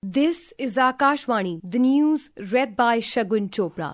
This is Akashvani, the news read by Shagun Chopra.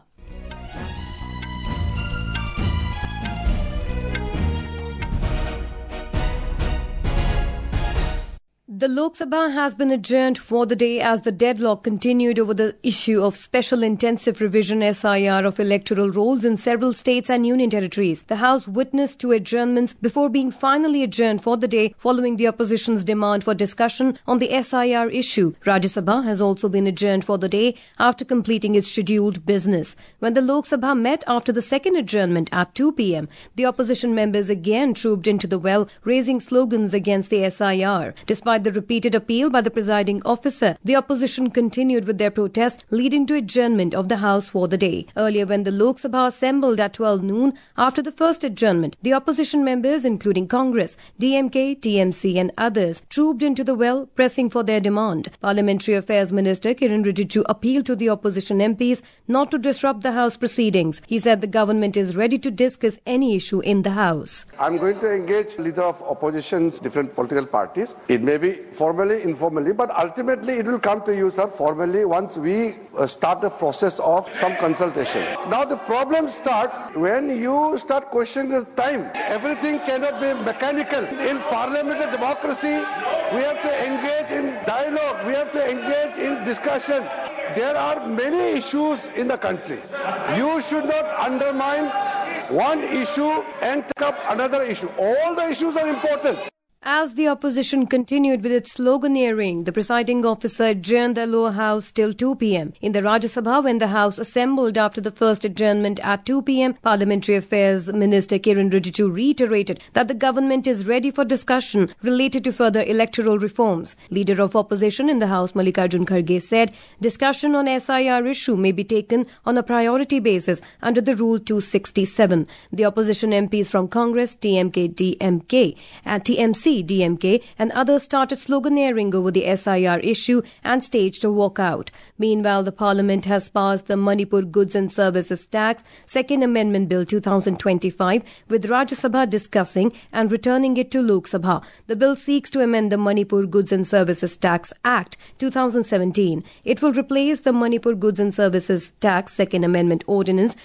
The Lok Sabha has been adjourned for the day as the deadlock continued over the issue of Special Intensive Revision SIR of electoral rolls in several states and union territories. The House witnessed two adjournments before being finally adjourned for the day following the opposition's demand for discussion on the SIR issue. Rajya Sabha has also been adjourned for the day after completing its scheduled business. When the Lok Sabha met after the second adjournment at 2 p.m., the opposition members again trooped into the well, raising slogans against the SIR. Despite the repeated appeal by the presiding officer, the opposition continued with their protest, leading to adjournment of the House for the day. Earlier, when the Lok Sabha assembled at 12 noon after the first adjournment, the opposition members, including Congress, DMK, TMC and others, trooped into the well, pressing for their demand. Parliamentary Affairs Minister Kiren Rijiju appealed to the opposition MPs not to disrupt the House proceedings. He said the government is ready to discuss any issue in the House. I'm going to engage leader of opposition's different political parties. It may be formally, informally, but ultimately it will come to you, sir, formally once we start the process of some consultation. Now the problem starts when you start questioning the time. Everything cannot be mechanical. In parliamentary democracy, we have to engage in dialogue, we have to engage in discussion. There are many issues in the country. You should not undermine one issue and take up another issue. All the issues are important. As the opposition continued with its sloganeering, the presiding officer adjourned the lower house till 2 p.m. In the Rajya Sabha, when the House assembled after the first adjournment at 2 p.m., Parliamentary Affairs Minister Kiren Rijiju reiterated that the government is ready for discussion related to further electoral reforms. Leader of opposition in the House, Mallikarjun Kharge, said discussion on SIR issue may be taken on a priority basis under the Rule 267. The opposition MPs from Congress, TMK, TMC, DMK and others started sloganeering over the SIR issue and staged a walkout. Meanwhile, the Parliament has passed the Manipur Goods and Services Tax Second Amendment Bill 2025, with Rajya Sabha discussing and returning it to Lok Sabha. The bill seeks to amend the Manipur Goods and Services Tax Act 2017. It will replace the Manipur Goods and Services Tax Second Amendment Ordinance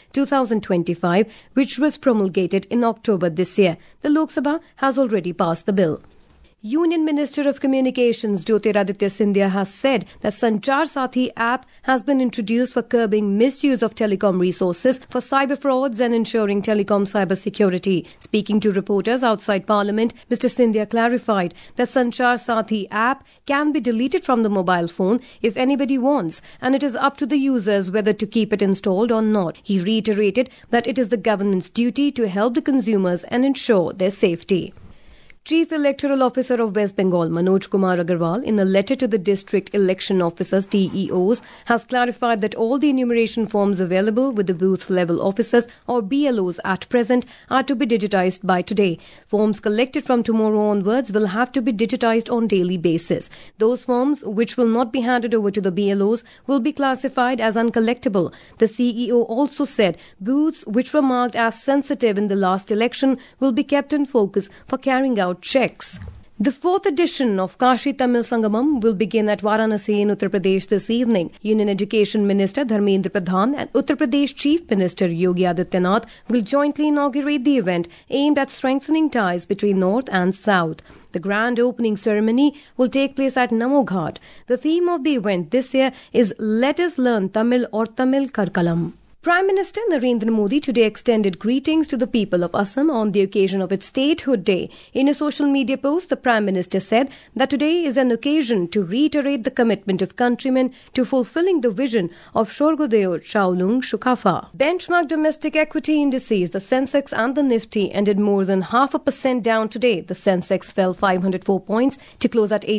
2025, which was promulgated in October this year. The Lok Sabha has already passed the bill. Union Minister of Communications Jyotiraditya Scindia has said that Sanchar Sathi app has been introduced for curbing misuse of telecom resources for cyber frauds and ensuring telecom cyber security. Speaking to reporters outside Parliament, Mr. Scindia clarified that Sanchar Sathi app can be deleted from the mobile phone if anybody wants, and it is up to the users whether to keep it installed or not. He reiterated that it is the government's duty to help the consumers and ensure their safety. Chief Electoral Officer of West Bengal, Manoj Kumar Agarwal, in a letter to the District Election Officers, DEOs, has clarified that all the enumeration forms available with the booth-level officers or BLOs at present are to be digitized by today. Forms collected from tomorrow onwards will have to be digitized on daily basis. Those forms which will not be handed over to the BLOs will be classified as uncollectible. The CEO also said booths which were marked as sensitive in the last election will be kept in focus for carrying out checks. The fourth edition of Kashi Tamil Sangamam will begin at Varanasi in Uttar Pradesh this evening. Union Education Minister Dharmendra Pradhan and Uttar Pradesh Chief Minister Yogi Adityanath will jointly inaugurate the event aimed at strengthening ties between North and South. The grand opening ceremony will take place at Namo Ghat. The theme of the event this year is Let Us Learn Tamil or Tamil Karkalam. Prime Minister Narendra Modi today extended greetings to the people of Assam on the occasion of its Statehood Day. In a social media post, the Prime Minister said that today is an occasion to reiterate the commitment of countrymen to fulfilling the vision of Shorgodeo Chaulung Shukafa. Benchmark domestic equity indices, the Sensex and the Nifty, ended more than 0.5% down today. The Sensex fell 504 points to close at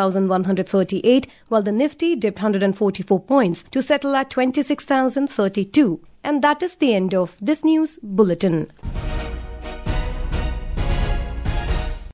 85,138, while the Nifty dipped 144 points to settle at 26,032. And that is the end of this news bulletin.